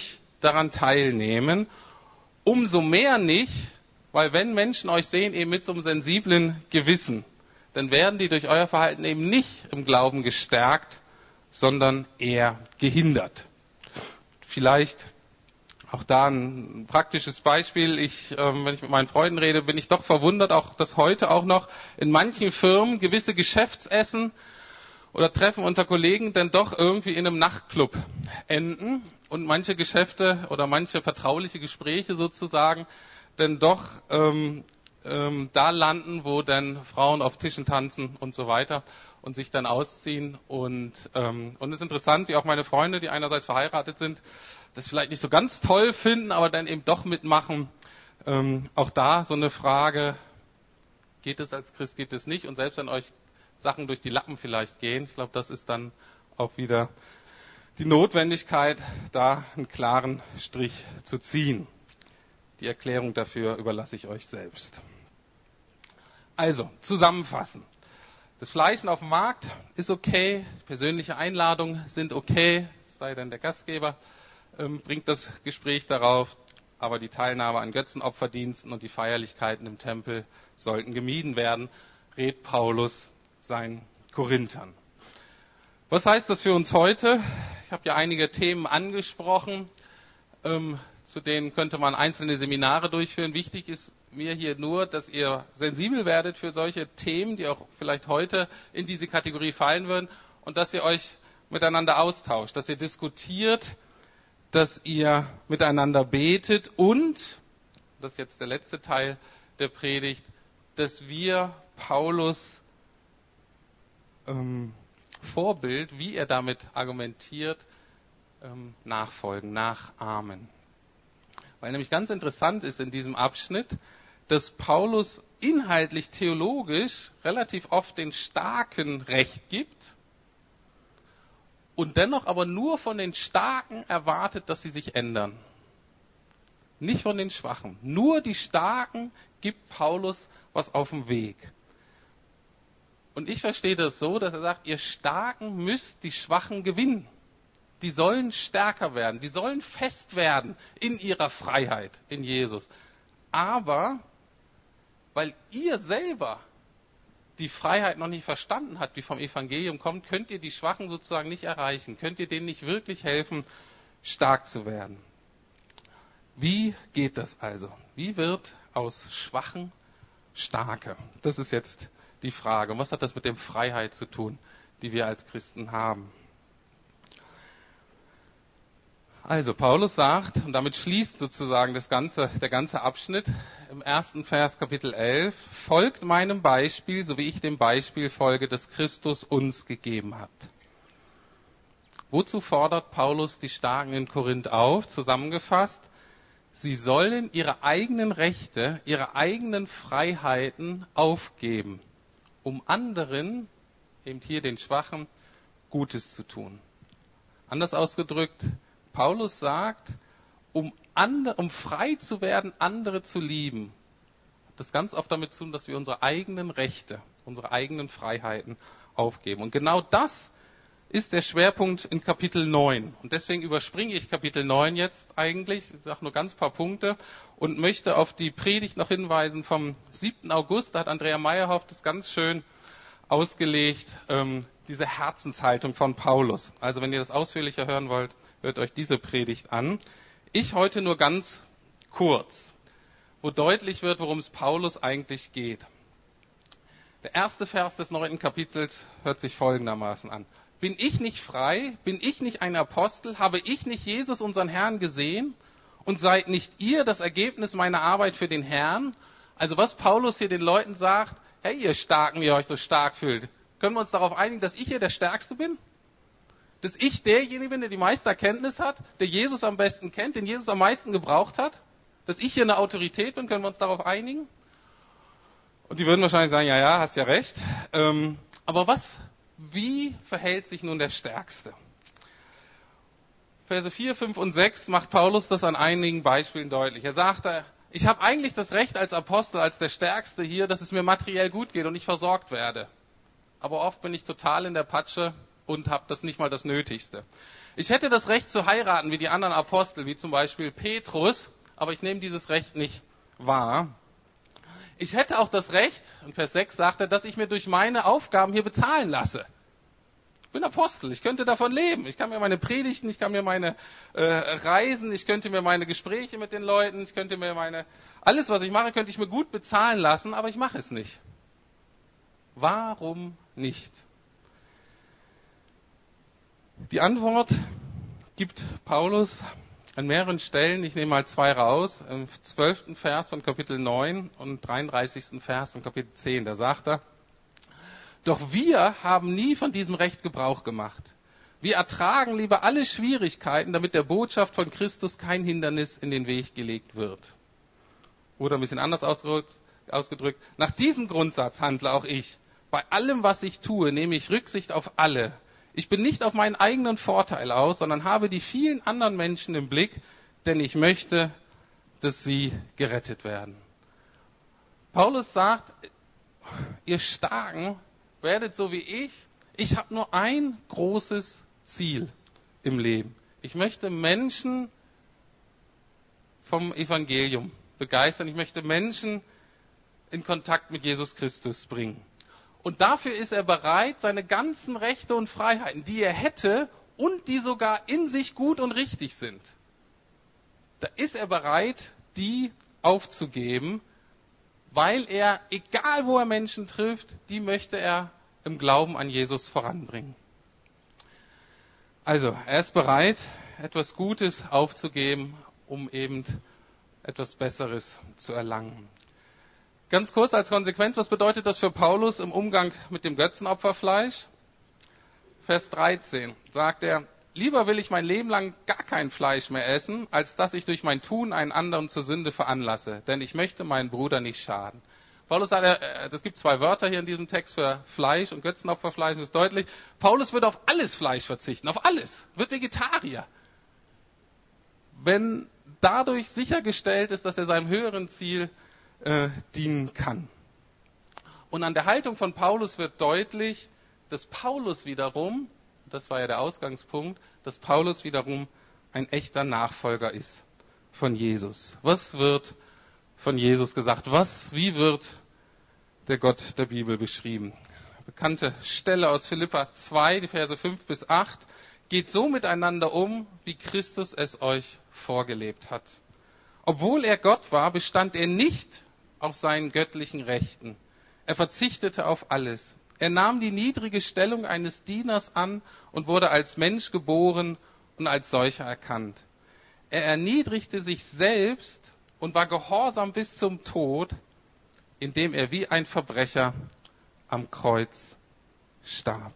daran teilnehmen. Umso mehr nicht, weil wenn Menschen euch sehen eben mit so einem sensiblen Gewissen, dann werden die durch euer Verhalten eben nicht im Glauben gestärkt, sondern eher gehindert. Vielleicht auch da ein praktisches Beispiel. Wenn ich mit meinen Freunden rede, bin ich doch verwundert, auch dass heute auch noch in manchen Firmen gewisse Geschäftsessen oder Treffen unter Kollegen dann doch irgendwie in einem Nachtclub enden und manche Geschäfte oder manche vertrauliche Gespräche sozusagen dann doch da landen, wo dann Frauen auf Tischen tanzen und so weiter und sich dann ausziehen. Und es ist interessant, wie auch meine Freunde, die einerseits verheiratet sind, das vielleicht nicht so ganz toll finden, aber dann eben doch mitmachen. Auch da so eine Frage, geht es als Christ, geht es nicht? Und selbst wenn euch Sachen durch die Lappen vielleicht gehen, ich glaube, das ist dann auch wieder die Notwendigkeit, da einen klaren Strich zu ziehen. Die Erklärung dafür überlasse ich euch selbst. Also, zusammenfassen. Das Fleischen auf dem Markt ist okay, persönliche Einladungen sind okay, es sei denn der Gastgeber bringt das Gespräch darauf, aber die Teilnahme an Götzenopferdiensten und die Feierlichkeiten im Tempel sollten gemieden werden, rät Paulus seinen Korinthern. Was heißt das für uns heute? Ich habe ja einige Themen angesprochen, zu denen könnte man einzelne Seminare durchführen. Wichtig ist mir hier nur, dass ihr sensibel werdet für solche Themen, die auch vielleicht heute in diese Kategorie fallen würden, und dass ihr euch miteinander austauscht, dass ihr diskutiert, dass ihr miteinander betet und, das ist jetzt der letzte Teil der Predigt, dass wir Paulus Vorbild, wie er damit argumentiert, nachfolgen, nachahmen. Weil nämlich ganz interessant ist in diesem Abschnitt, dass Paulus inhaltlich, theologisch relativ oft den Starken Recht gibt und dennoch aber nur von den Starken erwartet, dass sie sich ändern. Nicht von den Schwachen. Nur die Starken gibt Paulus was auf den Weg. Und ich verstehe das so, dass er sagt, ihr Starken müsst die Schwachen gewinnen. Die sollen stärker werden, die sollen fest werden in ihrer Freiheit in Jesus. Aber weil ihr selber die Freiheit noch nicht verstanden habt, die vom Evangelium kommt, könnt ihr die Schwachen sozusagen nicht erreichen, könnt ihr denen nicht wirklich helfen, stark zu werden. Wie geht das also? Wie wird aus Schwachen Starke? Das ist jetzt die Frage. Und was hat das mit der Freiheit zu tun, die wir als Christen haben? Also Paulus sagt, und damit schließt sozusagen der ganze Abschnitt im 1. Vers Kapitel 11, folgt meinem Beispiel, so wie ich dem Beispiel folge, das Christus uns gegeben hat. Wozu fordert Paulus die Starken in Korinth auf? Zusammengefasst, sie sollen ihre eigenen Rechte, ihre eigenen Freiheiten aufgeben, um anderen, eben hier den Schwachen, Gutes zu tun. Anders ausgedrückt, Paulus sagt, um frei zu werden, andere zu lieben, hat das ganz oft damit zu tun, dass wir unsere eigenen Rechte, unsere eigenen Freiheiten aufgeben. Und genau das ist der Schwerpunkt in Kapitel 9. Und deswegen überspringe ich Kapitel 9 jetzt eigentlich, ich sage nur ganz paar Punkte und möchte auf die Predigt noch hinweisen vom 7. August. Da hat Andrea Meyerhoff das ganz schön ausgelegt, diese Herzenshaltung von Paulus. Also wenn ihr das ausführlicher hören wollt, hört euch diese Predigt an. Ich heute nur ganz kurz, wo deutlich wird, worum es Paulus eigentlich geht. Der erste Vers des 9. Kapitels hört sich folgendermaßen an. Bin ich nicht frei? Bin ich nicht ein Apostel? Habe ich nicht Jesus, unseren Herrn, gesehen? Und seid nicht ihr das Ergebnis meiner Arbeit für den Herrn? Also was Paulus hier den Leuten sagt, hey ihr Starken, die ihr euch so stark fühlt, können wir uns darauf einigen, dass ich hier der Stärkste bin? Dass ich derjenige bin, der die meiste Erkenntnis hat, der Jesus am besten kennt, den Jesus am meisten gebraucht hat? Dass ich hier eine Autorität bin, können wir uns darauf einigen? Und die würden wahrscheinlich sagen, ja, hast ja recht. Aber wie verhält sich nun der Stärkste? Verse 4, 5 und 6 macht Paulus das an einigen Beispielen deutlich. Er sagt, ich habe eigentlich das Recht als Apostel, als der Stärkste hier, dass es mir materiell gut geht und ich versorgt werde. Aber oft bin ich total in der Patsche und habe das nicht mal das Nötigste. Ich hätte das Recht zu heiraten wie die anderen Apostel, wie zum Beispiel Petrus, aber ich nehme dieses Recht nicht wahr. Ich hätte auch das Recht, in Vers 6 sagt er, dass ich mir durch meine Aufgaben hier bezahlen lasse. Ich bin Apostel, ich könnte davon leben. Ich kann mir meine Predigten, ich kann mir meine Reisen, ich könnte mir meine Gespräche mit den Leuten, ich könnte mir alles, was ich mache, könnte ich mir gut bezahlen lassen, aber ich mache es nicht. Warum nicht? Die Antwort gibt Paulus an mehreren Stellen. Ich nehme mal 2 raus. Im 12. Vers von Kapitel 9 und 33. Vers von Kapitel 10. Da sagt er, doch wir haben nie von diesem Recht Gebrauch gemacht. Wir ertragen lieber alle Schwierigkeiten, damit der Botschaft von Christus kein Hindernis in den Weg gelegt wird. Oder ein bisschen anders ausgedrückt, nach diesem Grundsatz handle auch ich. Bei allem, was ich tue, nehme ich Rücksicht auf alle. Ich bin nicht auf meinen eigenen Vorteil aus, sondern habe die vielen anderen Menschen im Blick, denn ich möchte, dass sie gerettet werden. Paulus sagt, ihr Starken werdet so wie ich. Ich habe nur ein großes Ziel im Leben. Ich möchte Menschen vom Evangelium begeistern. Ich möchte Menschen in Kontakt mit Jesus Christus bringen. Und dafür ist er bereit, seine ganzen Rechte und Freiheiten, die er hätte und die sogar in sich gut und richtig sind, da ist er bereit, die aufzugeben, weil er, egal wo er Menschen trifft, die möchte er im Glauben an Jesus voranbringen. Also, er ist bereit, etwas Gutes aufzugeben, um eben etwas Besseres zu erlangen. Ganz kurz als Konsequenz, was bedeutet das für Paulus im Umgang mit dem Götzenopferfleisch? Vers 13 sagt er, lieber will ich mein Leben lang gar kein Fleisch mehr essen, als dass ich durch mein Tun einen anderen zur Sünde veranlasse, denn ich möchte meinen Bruder nicht schaden. Paulus sagt, es gibt 2 Wörter hier in diesem Text für Fleisch und Götzenopferfleisch, das ist deutlich. Paulus wird auf alles Fleisch verzichten, auf alles, wird Vegetarier. Wenn dadurch sichergestellt ist, dass er seinem höheren Ziel dienen kann. Und an der Haltung von Paulus wird deutlich, dass Paulus wiederum, das war ja der Ausgangspunkt, dass Paulus wiederum ein echter Nachfolger ist von Jesus. Was wird von Jesus gesagt? Wie wird der Gott der Bibel beschrieben? Bekannte Stelle aus Philipper 2, die Verse 5 bis 8. Geht so miteinander um, wie Christus es euch vorgelebt hat. Obwohl er Gott war, bestand er nicht auf seinen göttlichen Rechten. Er verzichtete auf alles. Er nahm die niedrige Stellung eines Dieners an und wurde als Mensch geboren und als solcher erkannt. Er erniedrigte sich selbst und war gehorsam bis zum Tod, indem er wie ein Verbrecher am Kreuz starb.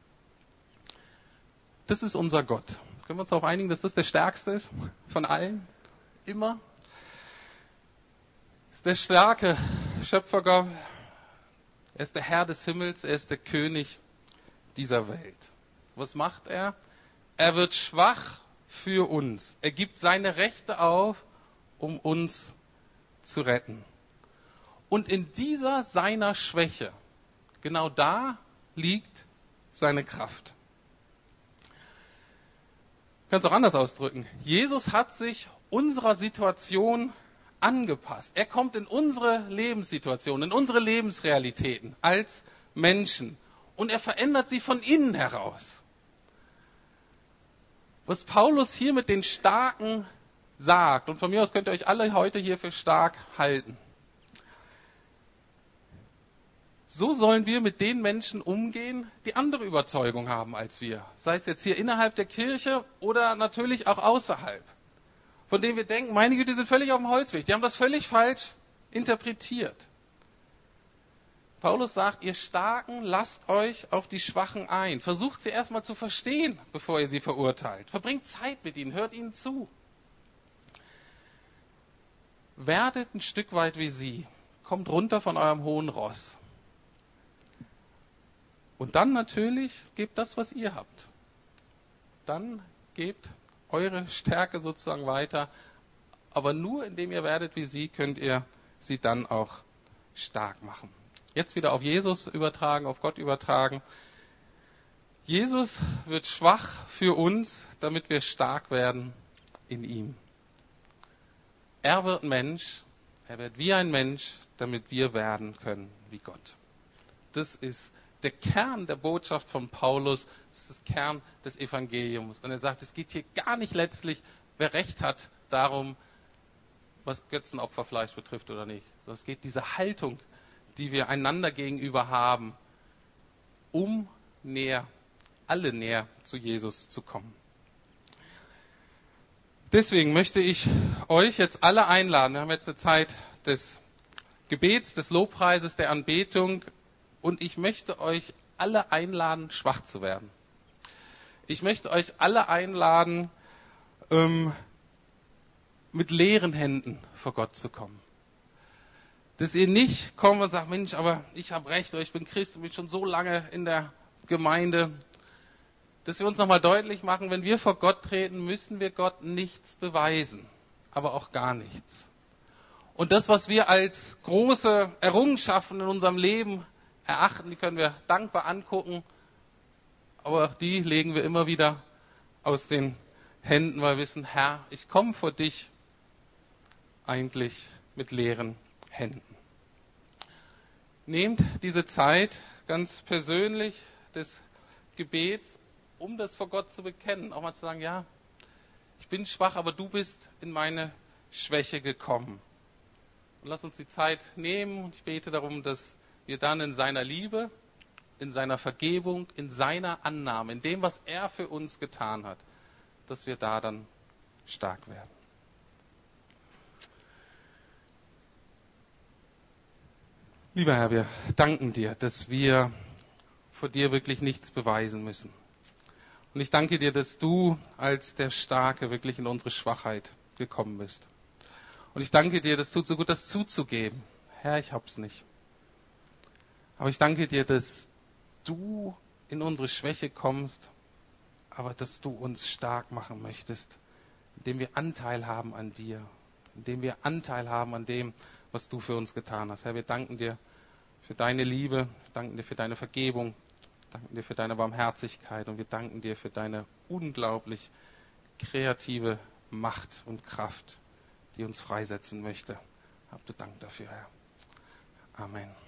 Das ist unser Gott. Können wir uns darauf einigen, dass das der Stärkste ist von allen? Immer? Er ist der starke Schöpfergott. Er ist der Herr des Himmels. Er ist der König dieser Welt. Was macht er? Er wird schwach für uns. Er gibt seine Rechte auf, um uns zu retten. Und in dieser seiner Schwäche, genau da liegt seine Kraft. Ich kann es auch anders ausdrücken. Jesus hat sich unserer Situation angepasst. Er kommt in unsere Lebenssituation, in unsere Lebensrealitäten als Menschen. Und er verändert sie von innen heraus. Was Paulus hier mit den Starken sagt, und von mir aus könnt ihr euch alle heute hier für stark halten. So sollen wir mit den Menschen umgehen, die andere Überzeugung haben als wir. Sei es jetzt hier innerhalb der Kirche oder natürlich auch außerhalb. Von denen wir denken, meine Güte, die sind völlig auf dem Holzweg. Die haben das völlig falsch interpretiert. Paulus sagt, ihr Starken, lasst euch auf die Schwachen ein. Versucht sie erstmal zu verstehen, bevor ihr sie verurteilt. Verbringt Zeit mit ihnen, hört ihnen zu. Werdet ein Stück weit wie sie. Kommt runter von eurem hohen Ross. Und dann natürlich gebt das, was ihr habt. Dann gebt eure Stärke sozusagen weiter. Aber nur indem ihr werdet wie sie, könnt ihr sie dann auch stark machen. Jetzt wieder auf Jesus übertragen, auf Gott übertragen. Jesus wird schwach für uns, damit wir stark werden in ihm. Er wird Mensch, er wird wie ein Mensch, damit wir werden können wie Gott. Das ist der Kern der Botschaft von Paulus, das ist der Kern des Evangeliums. Und er sagt, es geht hier gar nicht letztlich, wer Recht hat, darum, was Götzenopferfleisch betrifft oder nicht. Es geht diese Haltung, die wir einander gegenüber haben, um alle näher zu Jesus zu kommen. Deswegen möchte ich euch jetzt alle einladen. Wir haben jetzt eine Zeit des Gebets, des Lobpreises, der Anbetung. Und ich möchte euch alle einladen, schwach zu werden. Ich möchte euch alle einladen, mit leeren Händen vor Gott zu kommen. Dass ihr nicht kommt und sagt, Mensch, aber ich habe recht, oder ich bin Christ und bin schon so lange in der Gemeinde. Dass wir uns nochmal deutlich machen, wenn wir vor Gott treten, müssen wir Gott nichts beweisen, aber auch gar nichts. Und das, was wir als große Errungenschaften in unserem Leben erachten, die können wir dankbar angucken, aber die legen wir immer wieder aus den Händen, weil wir wissen, Herr, ich komme vor dich eigentlich mit leeren Händen. Nehmt diese Zeit ganz persönlich des Gebets, um das vor Gott zu bekennen, auch mal zu sagen, ja, ich bin schwach, aber du bist in meine Schwäche gekommen. Und lass uns die Zeit nehmen und ich bete darum, dass wir dann in seiner Liebe, in seiner Vergebung, in seiner Annahme, in dem, was er für uns getan hat, dass wir da dann stark werden. Lieber Herr, wir danken dir, dass wir vor dir wirklich nichts beweisen müssen. Und ich danke dir, dass du als der Starke wirklich in unsere Schwachheit gekommen bist. Und ich danke dir, das tut so gut, das zuzugeben. Herr, ich hab's nicht. Aber ich danke dir, dass du in unsere Schwäche kommst, aber dass du uns stark machen möchtest, indem wir Anteil haben an dir, indem wir Anteil haben an dem, was du für uns getan hast. Herr, wir danken dir für deine Liebe, wir danken dir für deine Vergebung, wir danken dir für deine Barmherzigkeit und wir danken dir für deine unglaublich kreative Macht und Kraft, die uns freisetzen möchte. Hab du Dank dafür, Herr. Amen.